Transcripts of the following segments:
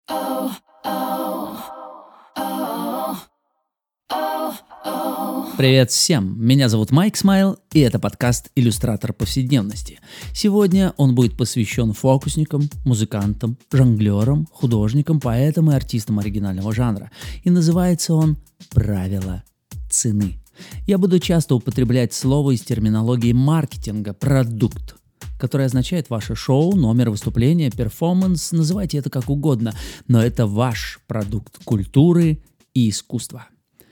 Привет всем, меня зовут Майк Смайл, и это подкаст «Иллюстратор повседневности». Сегодня он будет посвящен фокусникам, музыкантам, жонглерам, художникам, поэтам и артистам оригинального жанра. И называется он «Правила цены». Я буду часто употреблять слово из терминологии маркетинга «продукт», которое означает ваше шоу, номер выступления, перформанс, называйте это как угодно, но это ваш продукт культуры и искусства.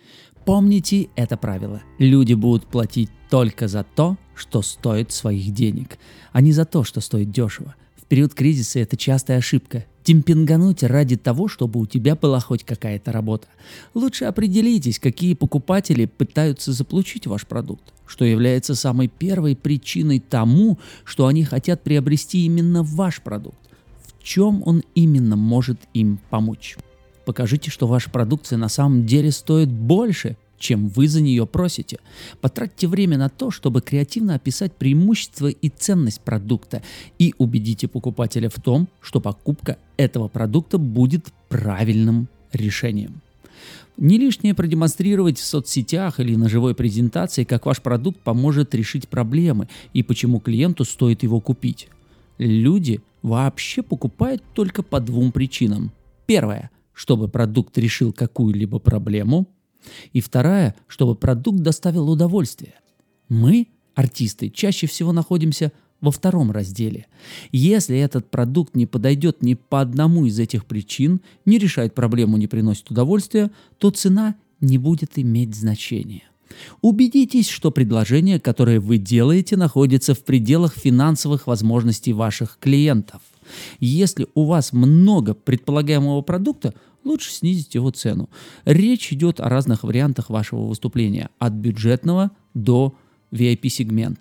Помните это правило. Люди будут платить только за то, что стоит своих денег, а не за то, что стоит дешево. В период кризиса это частая ошибка. Демпингануть ради того, чтобы у тебя была хоть какая-то работа. Лучше определитесь, какие покупатели пытаются заполучить ваш продукт, что является самой первой причиной тому, что они хотят приобрести именно ваш продукт. В чем он именно может им помочь? Покажите, что ваша продукция на самом деле стоит больше, чем вы за нее просите. Потратьте время на то, чтобы креативно описать преимущества и ценность продукта, и убедите покупателя в том, что покупка этого продукта будет правильным решением. Не лишнее продемонстрировать в соцсетях или на живой презентации, как ваш продукт поможет решить проблемы и почему клиенту стоит его купить. Люди вообще покупают только по двум причинам. Первое – чтобы продукт решил какую-либо проблему, и вторая, чтобы продукт доставил удовольствие. Мы, артисты, чаще всего находимся во втором разделе. Если этот продукт не подойдет ни по одному из этих причин, не решает проблему, не приносит удовольствия, то цена не будет иметь значения. Убедитесь, что предложение, которое вы делаете, находится в пределах финансовых возможностей ваших клиентов. Если у вас много предполагаемого продукта, лучше снизить его цену. Речь идет о разных вариантах вашего выступления, от бюджетного до VIP-сегмента.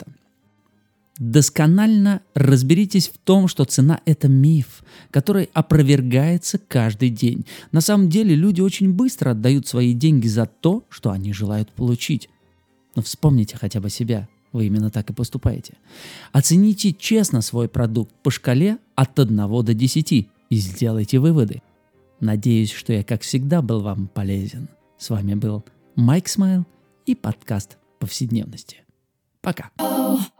Досконально разберитесь в том, что цена – это миф, который опровергается каждый день. На самом деле люди очень быстро отдают свои деньги за то, что они желают получить. Но вспомните хотя бы себя. Вы именно так и поступаете. Оцените честно свой продукт по шкале от 1 до 10 и сделайте выводы. Надеюсь, что я, как всегда, был вам полезен. С вами был Майк Смайл и подкаст «Повседневности». Пока.